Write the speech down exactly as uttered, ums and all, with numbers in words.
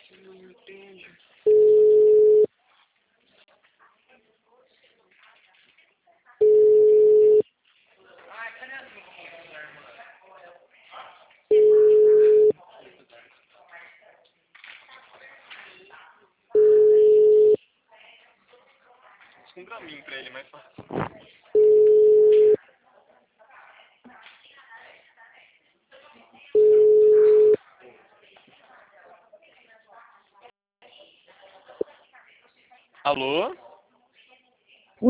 Não entende. Um graminho pra ele, mais fácil. Alô?